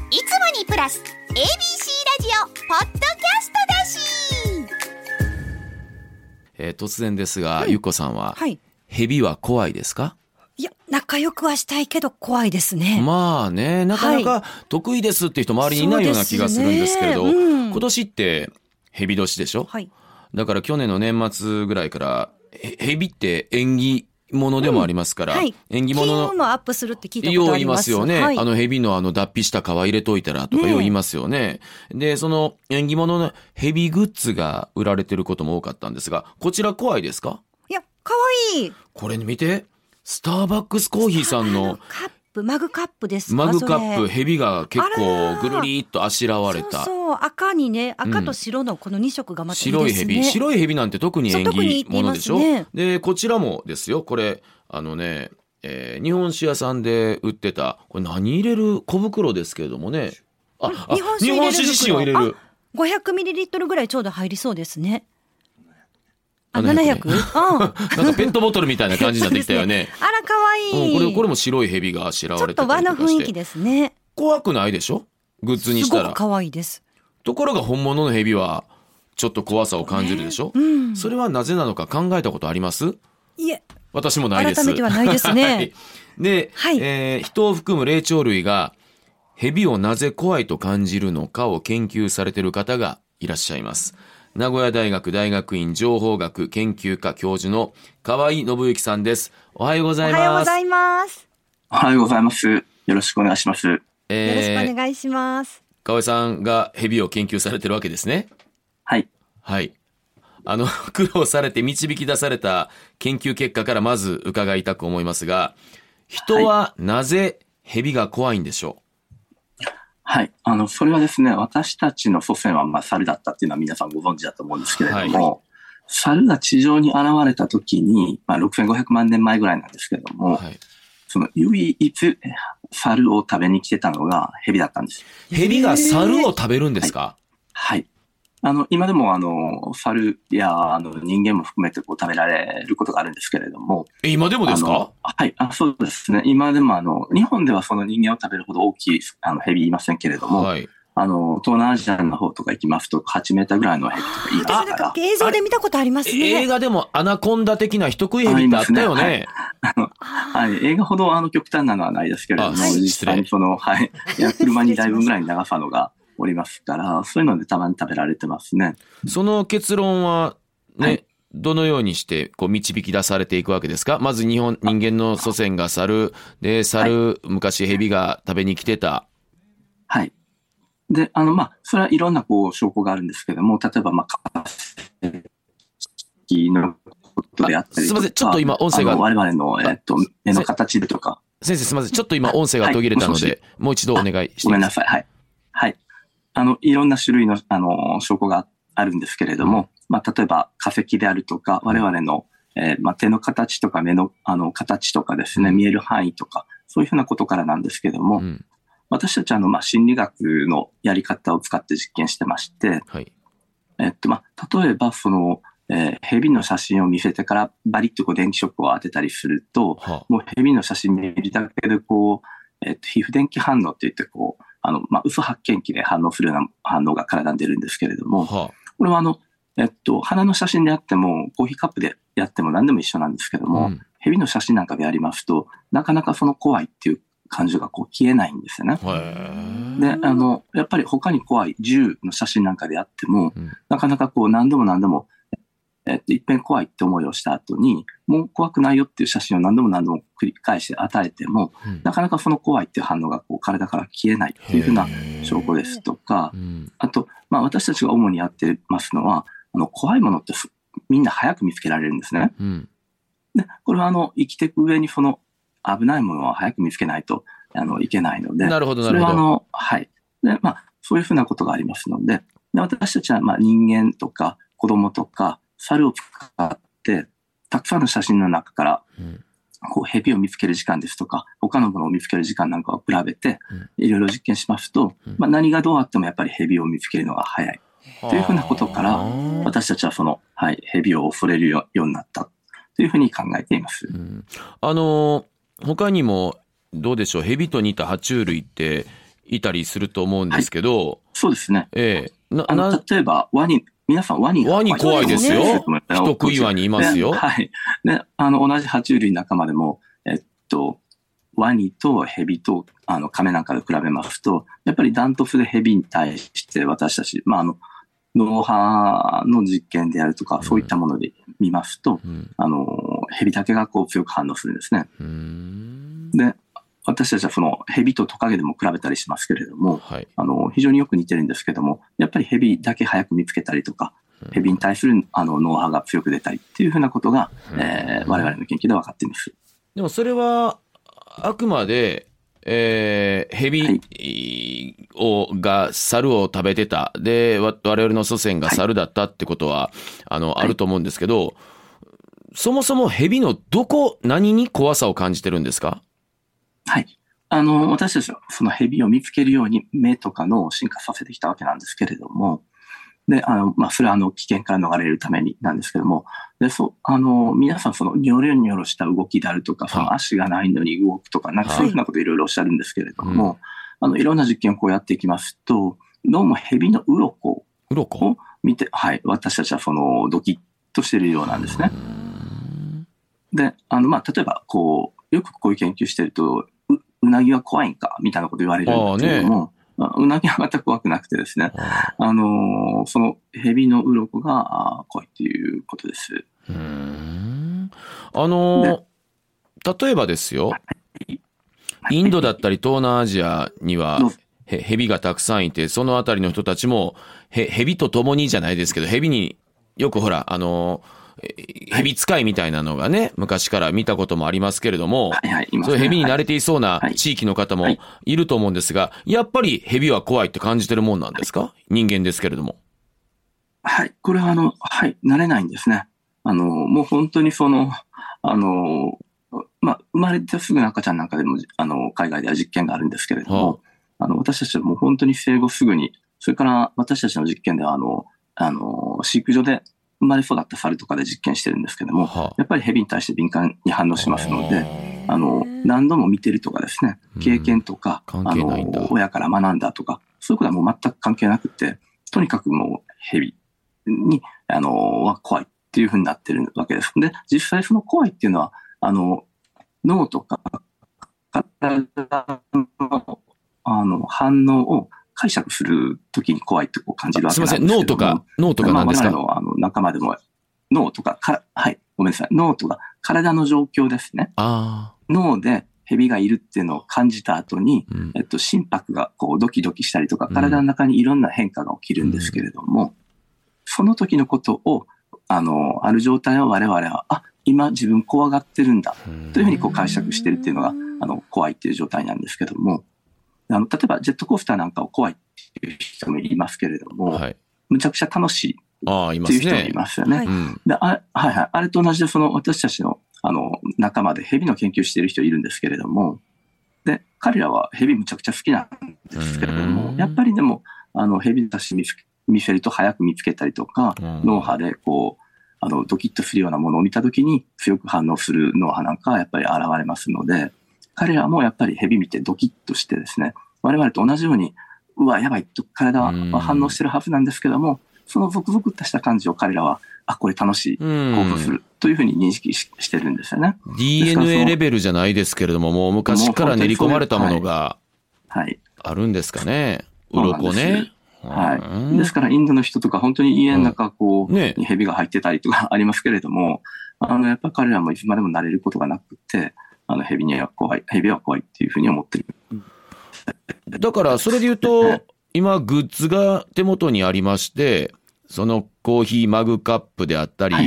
いつもにプラス ABC ラジオポッドキャストだし、 突然ですが、ゆっこさんは、 はい。 蛇は怖いですか？ いや、仲良くはしたいけど怖いですね。 まあね、なかなか得意ですっていう人周りにいないような気がするんですけれど、 そうですね。 今年って蛇年でしょ？ はい。 だから去年の年末ぐらいから蛇って縁起物でもありますから、 はい。 縁起物金の運もアップするって聞いたこようとあります。 言いますよね。 はい。 蛇の脱皮した皮入れといたらとかよう言いますよね。で、その縁起物の蛇グッズが売られてることも多かったんですが、こちら怖いですか？ いや、可愛い。 これ見て、スターバックスコーヒーさんのカップ、マグカップですか？ マグカップ、 それ蛇が結あら構ーぐるりっとあしらわれた。 そう、赤にね、赤と白のこの2色がまたいい白いですね。 蛇、白い蛇なんて特に縁そう特にいい起って言いま物ですしょ。 ね。 で、こちらもですよ、これ、日本酒屋さんで売ってた、これ何入れる小袋ですけれどもね。 日本酒入れる日本酒自身を入れる。 500ml ぐらいちょうど入りそうですね。 700 700？ あなんかペットボトルみたいな感じになってきたよね。 あら、可愛い。 これも白い蛇があしらわれてたちょっと和りとかして。 の雰囲気ですね。 怖くないでしょ？グッズにしたら。 すごく可愛いです。 ところが本物の蛇はちょっと怖さを感じるでしょ？それはなぜなのか考えたことあります？ いえ、 私もないです。 改めてはないですね。 はい。で、 はい人を含む霊長類が蛇をなぜ怖いと感じるのかを研究されている方がいらっしゃいます。名古屋大学大学院情報学研究科教授の河合信之さんです。おはようございます。 おはようございます。 おはようございます。よろしくお願いします。 よろしくお願いします。 河合さんが蛇を研究されてるわけですね。 はい。 はい。苦労されて導き出された研究結果からまず伺いたく思いますが、人はなぜ蛇が怖いんでしょう？ はい。それはですね、私たちの祖先は猿だったっていうのは皆さんご存知だと思うんですけれども、猿が地上に現れた時に、6500万年前ぐらいなんですけれども、その唯一猿を食べに来てたのが蛇だったんです。 蛇が猿を食べるんですか？ はい。今でも猿や人間も含めて食べられることがあるんですけれども。 今でもですか？ はい。そうですね。今でも日本ではその人間を食べるほど大きい蛇いませんけれども、はい、東南アジアの方とか行きますと8メーターぐらいの蛇とかいますから。 映像で見たことありますね。 映画でもアナコンダ的な人食い蛇ってあったよね。 はい。映画ほど極端なのはないですけれども、実際に車2台分ぐらいの長さのがおりますから、そういうのでたまに食べられてますね。 その結論はね、はい、どのようにして導き出されていくわけですか？まず人間の祖先が猿で、昔蛇が食べに来てた。 はい。で、それはいろんな証拠があるんですけども、例えば化石のことであったりとか。 すみません、ちょっと今音声が。 我々の目の形でとか。 先生すみません、ちょっと今音声が途切れたので、もう一度お願いしていいですか？ ごめんなさい。はい。はい。いろんな種類の、証拠があるんですけれども、例えば化石であるとか、我々の、手の形とか目の、形とかですね、見える範囲とか、そういうふうなことからなんですけども、私たちは、心理学のやり方を使って実験してまして、はい、例えば、蛇の写真を見せてからバリッと電気ショックを当てたりすると、もう蛇の写真見るだけで皮膚電気反応といって嘘発見器で反応するような反応が体に出るんですけれども、これは花の写真であっても、コーヒーカップでやっても何でも一緒なんですけども、蛇の写真なんかでやりますと、なかなかその怖いっていう感情が消えないんですよね。で、やっぱり他に怖い銃の写真なんかであっても、なかなか何度も、いっぺん怖いって思いをした後に、もう怖くないよっていう写真を何度も繰り返して与えても、なかなかその怖いっていう反応が体から消えないっていうふうな証拠ですとか、あと、私たちが主にやってますのは、怖いものってみんな早く見つけられるんですね。で、これは生きていく上にその危ないものは早く見つけないといけないので、 なるほどそれははい。で、そういうふうなことがありますので、私たちは人間とか子供とか猿を使ってたくさんの写真の中から蛇を見つける時間ですとか他のものを見つける時間なんかを比べていろいろ実験しますと、何がどうあってもやっぱり蛇を見つけるのが早いというふうなことから、私たちは蛇を恐れるようになったというふうに考えています。 他にもどうでしょう、蛇と似た爬虫類っていたりすると思うんですけど、 そうですね。 例えば、皆さんワニがワニ怖いですよ。人食いワニいますよ。 はい。で、同じ爬虫類仲間でも、ワニとヘビと、カメなんかで比べますと、やっぱりダントツでヘビに対して私たち、脳波の実験であるとか、そういったもので見ますと、ヘビだけがこう強く反応するんですね。で、私たちはそのヘビとトカゲでも比べたりしますけれども、はい、非常によく似てるんですけども、やっぱりヘビだけ早く見つけたりとか、ヘビに対する脳波が強く出たりっていうふうなことが、我々の研究で分かっています。 でもそれはあくまで、ヘビが猿を食べてた。で、我々の祖先が猿だったってことは、あると思うんですけど、そもそもヘビの何に怖さを感じてるんですか？ はい。私たちはそのヘビを見つけるように目とか脳を進化させてきたわけなんですけれども、で、それは危険から逃れるためになんですけども、で、皆さんそのニョロニョロした動きであるとか、その足がないのに動くとか、なんかそういうふうなこといろいろおっしゃるんですけれども、いろんな実験をこうやっていきますと、どうもヘビの鱗を見て、はい、私たちはそのドキッとしているようなんですね。で、例えばよくこういう研究してると、うなぎは怖いんかみたいなこと言われるんですけども、うなぎは全く怖くなくてですね、そのヘビの鱗が怖いということです。 例えばですよ、インドだったり東南アジアにはヘビがたくさんいて、そのあたりの人たちもヘビと共にじゃないですけど、ヘビによくほら、ヘビ使いみたいなのがね、昔から見たこともありますけれども、そういうヘビに慣れていそうな地域の方もいると思うんですが、やっぱりヘビは怖いって感じてるもんなんですか？人間ですけれども。 はい、これは慣れないんですね。もう本当に生まれてすぐの赤ちゃんなんかでも、海外では実験があるんですけれども、私たちはもう本当に生後すぐに、それから私たちの実験では、飼育所で生まれ育った猿とかで実験してるんですけども、やっぱりヘビに対して敏感に反応しますので、何度も見てるとかですね、経験とか、親から学んだとか、そういうことはもう全く関係なくて、とにかくもうヘビに、は怖いっていうふうになってるわけです。で、実際その怖いっていうのは、脳とか、体の、反応を解釈するときに怖いって感じるわけなんですけども。 すみません、脳とか何ですか？ 我々の仲間でも、脳とか、はい、ごめんなさい、脳とか体の状況ですね。脳でヘビがいるっていうのを感じた後に、心拍がドキドキしたりとか、体の中にいろんな変化が起きるんですけれども、その時のことを、ある状態を我々は、今自分怖がってるんだ、というふうに解釈してるっていうのが、怖いっていう状態なんですけども、例えばジェットコースターなんかを怖いっていう人もいますけれども、むちゃくちゃ楽しいっていう人もいますよね。で、あれと同じで私たちの仲間でヘビの研究している人いるんですけれども、で、彼らはヘビむちゃくちゃ好きなんですけれども、やっぱりでも、ヘビの足見せると早く見つけたりとか、脳波でドキッとするようなものを見たときに強く反応する脳波なんかはやっぱり現れますので、彼らもやっぱりヘビ見てドキッとしてですね、我々と同じように、うわ、やばいと体は反応してるはずなんですけども、そのゾクゾクとした感じを彼らは、これ楽しい、興奮するというふうに認識してるんですよね。 DNA レベルじゃないですけれども、もう昔から練り込まれたものがあるんですかね。鱗ね。 はい。ですからインドの人とか本当に家の中にヘビが入ってたりとかありますけれども、やっぱり彼らもいつまでも慣れることがなくて、ヘビは怖いっていうふうに思ってる。 だからそれで言うと、今グッズが手元にありまして、そのコーヒーマグカップであったり、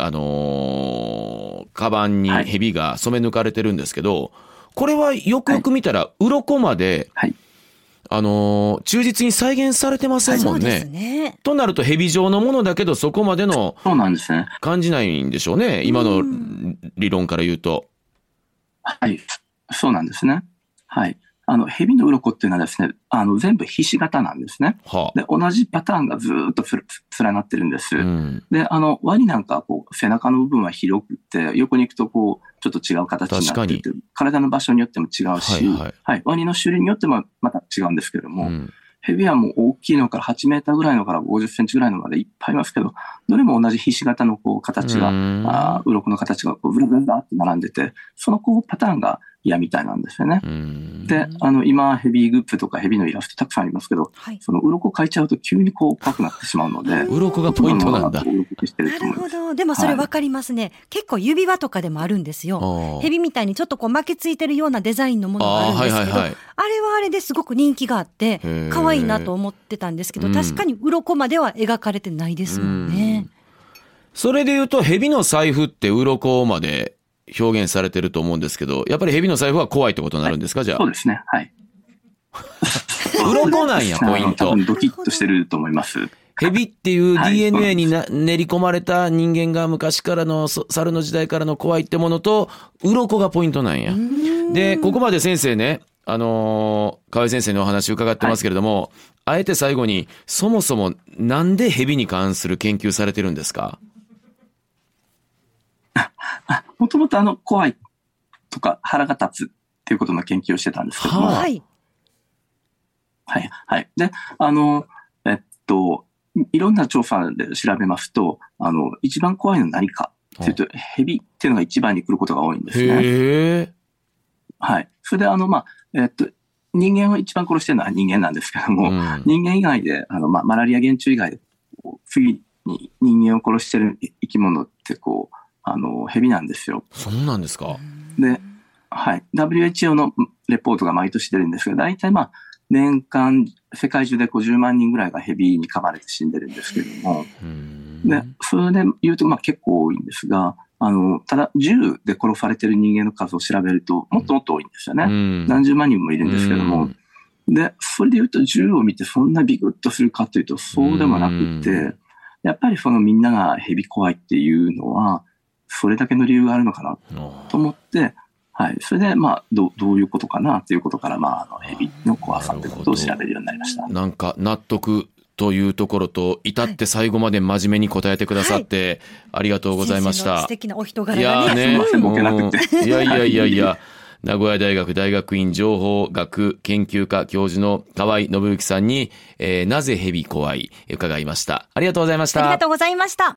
カバンにヘビが染め抜かれてるんですけど、これはよくよく見たら、鱗まで、忠実に再現されてませんもんね。そうですね。となるとヘビ状のものだけど、そこまでの感じないんでしょうね。今の理論から言うと。 はい。そうなんですね。はい。 蛇の鱗っていうのはですね、全部ひし形なんですね。 はで、同じパターンがずーっと連なってるんです。 うん。 で、ワニなんかこう、背中の部分は広くて、横に行くとこう、ちょっと違う形になっていて、体の場所によっても違うし、はい。ワニの種類によってもまた違うんですけれども、蛇はもう大きいのから8メーターぐらいのから50センチぐらいのまでいっぱいいますけど、どれも同じひし形のこう形が、鱗の形がこうブラブラブラって並んでて、そのこうパターンが嫌みたいなんですよね。で、今、ヘビグッズとかヘビのイラストたくさんありますけど、はい、その鱗描いちゃうと急にこう怖くなってしまうので、 鱗がポイントなんだ。 なるほど。でもそれ分かりますね。はい、結構指輪とかでもあるんですよ。ヘビみたいにちょっとこう巻きついてるようなデザインのものがあるんですけど、あれはあれですごく人気があって、可愛いなと思ってたんですけど、確かに鱗までは描かれてないですもんね。 それで言うと、ヘビの財布って鱗まで表現されてると思うんですけど、やっぱりヘビの財布は怖いってことになるんですか、じゃあ。 そうですね。はい。 鱗なんや、ポイント。 多分ドキッとしてると思います。 ヘビっていう DNA に練り込まれた人間が昔からの猿の時代からの怖いってものと、鱗がポイントなんや。で、ここまで先生ね、河合先生のお話伺ってますけれども、あえて最後に、そもそもなんでヘビに関する研究されてるんですか？ もともと怖いとか腹が立つっていうことの研究をしてたんですけども。はい。はい。はい。で、いろんな調査で調べますと、一番怖いのは何かっていうと、ヘビっていうのが一番に来ることが多いんですね。 へー。はい。 それで人間を一番殺してるのは人間なんですけども、人間以外で、マラリア原虫以外で、次に人間を殺してる生き物って蛇なんですよ。 そうなんですか。 で、はい。WHO のレポートが毎年出るんですけど、大体年間、世界中で50万人ぐらいが蛇に噛まれて死んでるんですけれども、で、それで言うと結構多いんですが、ただ、銃で殺されてる人間の数を調べると、もっともっと多いんですよね。何十万人もいるんですけども。で、それで言うと、銃を見てそんなビクッとするかというと、そうでもなくて、やっぱりみんなが蛇怖いっていうのは、それだけの理由があるのかなと思って、はい。それで、どういうことかなということから、蛇の怖さということを調べるようになりました。 なんか、納得というところと、至って最後まで真面目に答えてくださって、ありがとうございました。 素敵なお人柄がね。 すいません、ボケなくて。 いや、名古屋大学大学院情報学研究科教授の河合信之さんに、なぜ蛇怖い伺いました。ありがとうございました。 ありがとうございました。